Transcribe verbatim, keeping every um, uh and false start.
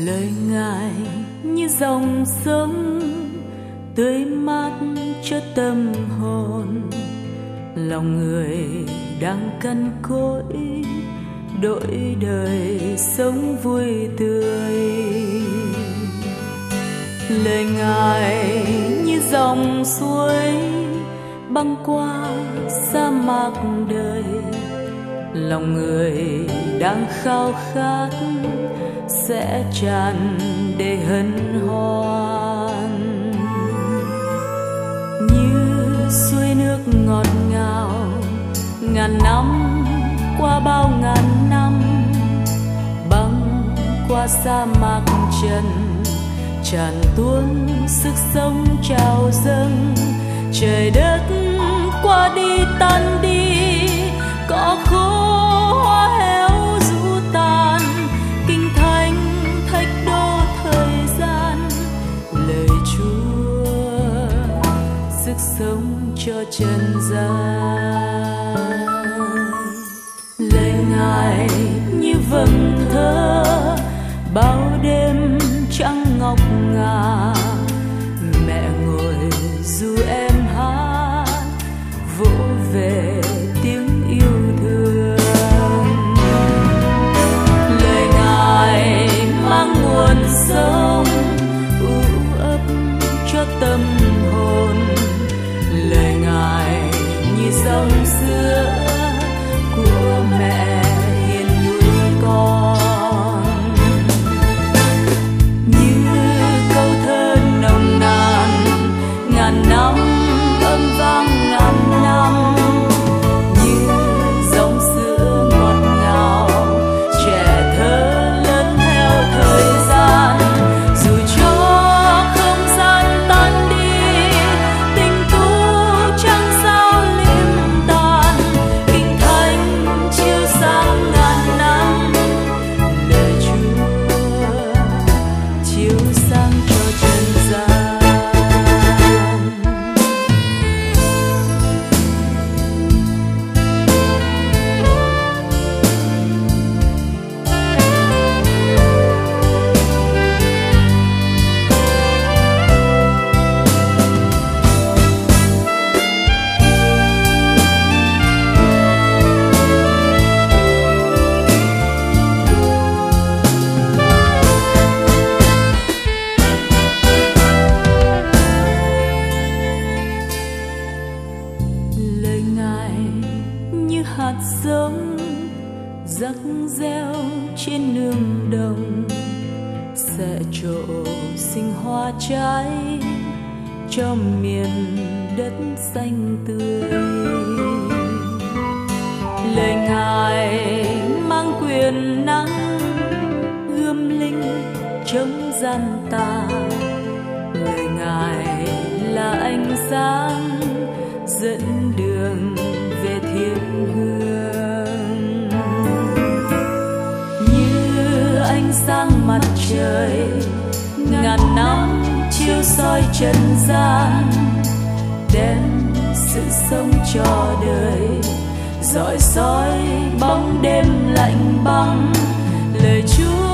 Lời Ngài như dòng sông tưới mát cho tâm hồn, lòng người đang cằn cỗi đổi đời sống vui tươi. Lời Ngài như dòng suối băng qua sa mạc đời, lòng người đang khao khát sẽ tràn để hân hoan. Như suối nước ngọt ngào ngàn năm qua bao ngàn năm, băng qua sa mạc trần tràn tuôn sức sống trào dâng. Trời đất qua đi tan đi, cỏ khô hoa héo rũ tàn, kinh thánh thách đo thời gian. Lời Chúa sức sống cho trần gian. Lời Ngài như vầng thơ bao đêm trắng ngọc ngà, mẹ ngồi du em hát vỗ về tiếng yêu thương. Lời Ngài mang nguồn sống u ấp cho tâm hồn, lời Ngài như dòng sữa của mẹ hiền nuôi con. Như câu thơ nồng nàn ngàn năm âm vang ngàn năm, như dòng sữa ngọt ngào trẻ thơ lớn theo thời gian. Dù cho không gian tan đi, tình tu chẳng sao liêm tàn, kinh thánh chiếu sáng ngàn năm. Lời Chúa chiếu sáng cho trần gian. Lời Ngài như hạt giống rắc reo trên nương đồng, sẽ trổ sinh hoa trái cho miền đất xanh tươi. Lời Ngài mang quyền năng gươm linh chống gian tà, lời Ngài là ánh sáng dẫn đường về thiên hương. Như ánh sáng mặt trời ngàn năm chiếu soi trần gian, đem sự sống cho đời rọi soi bóng đêm lạnh băng. Lời Chúa